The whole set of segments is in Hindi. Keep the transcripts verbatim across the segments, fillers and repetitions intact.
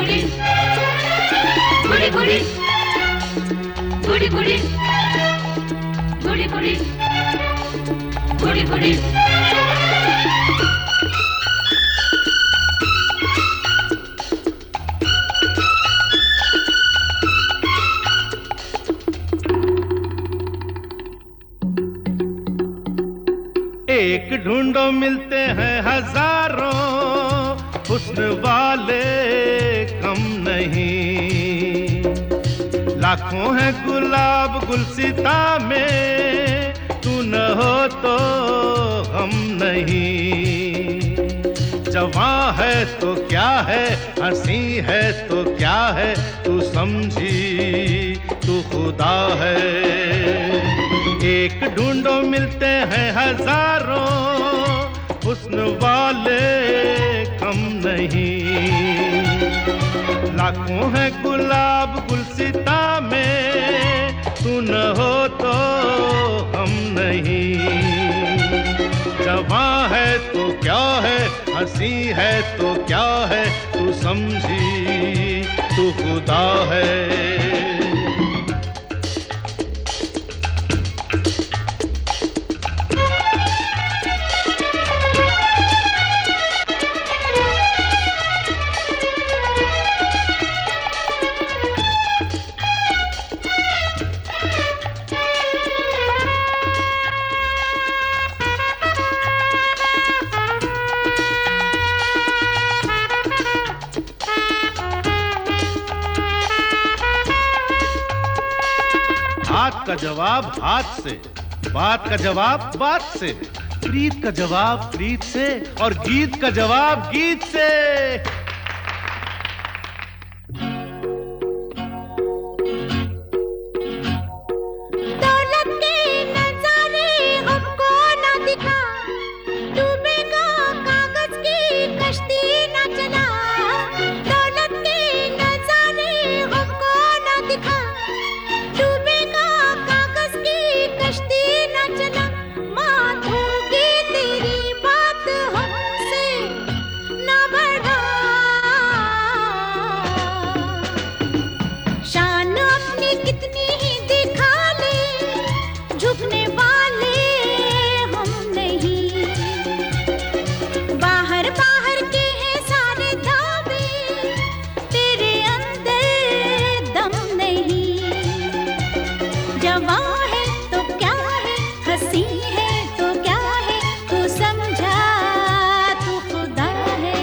बूढ़ी बूढ़ी बूढ़ी बूढ़ी बूढ़ी बूढ़ी बूढ़ी बूढ़ी बूढ़ी एक ढूंढो मिलते हैं हजारों, हुस्न वाले कम नहीं। लाखों हैं गुलाब गुलसिता में, तू न हो तो हम नहीं। जवां है तो क्या है, हंसी है तो क्या है, तू समझी तू खुदा है। एक ढूंढो मिलते हैं हजारों, हुस्न वाले कम नहीं। लाखों हैं गुलाब गुलसिता में, तू न हो तो हम नहीं। जवां है तो क्या है, हंसी है तो क्या है, तू समझी तू खुदा है। हाथ का जवाब हाथ से, बात का जवाब बात से, प्रीत का जवाब प्रीत से, और गीत का जवाब गीत से। दौलत के नजारे हमको ना दिखा, डूबेगा कागज की कश्ती ना चला। दौलत के नजारे हमको ना दिखा, डूबेगा कागज की कश्ती न चला। मानूंगी तेरी बात हमसे न बढ़ा, शान अपनी कितनी ही दिखा ले, झुकने वाले हम नहीं। बाहर बाहर के हैं सारे दावे, तेरे अंदर दम नहीं। जवां है तो क्या है, हंसी है तो क्या है, तू समझा तू खुदा है।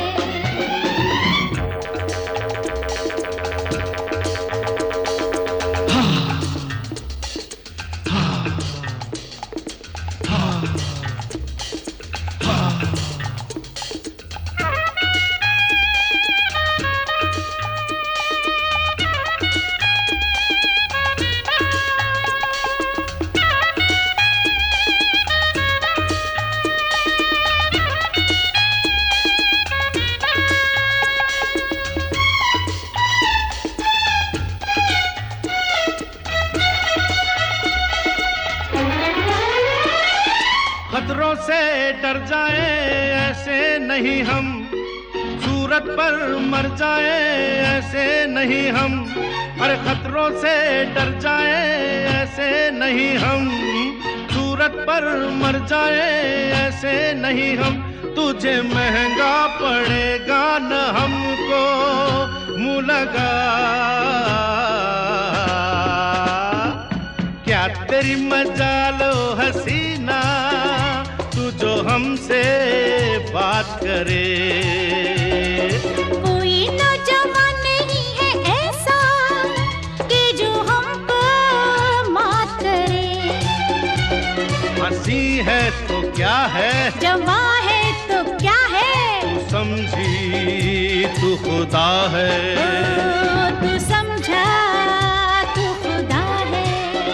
खतरों से डर जाए ऐसे नहीं हम, सूरत पर मर जाए ऐसे नहीं हम। अरे खतरों से डर जाए ऐसे नहीं हम, सूरत पर मर जाए ऐसे नहीं हम। तुझे महंगा पड़ेगा न हमको मुँह लगा, क्या तेरी मजालो हसीना, तू जो हमसे बात करे। कोई नौजवान नहीं है ऐसा कि जो हमको मात करे। हंसी है तो क्या है, जवां है तो क्या है, तू समझी तू खुदा है। ओ, तू समझा तू खुदा है।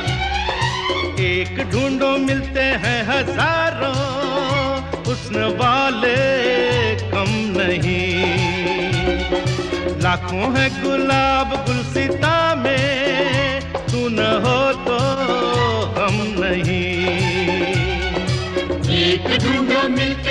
एक ढूंढो मिलते हैं हजारों, हुस्न वाले कम नहीं। लाखों हैं गुलाब गुलसिता में, तू न हो तो हम नहीं। एक ढूंढो मिलके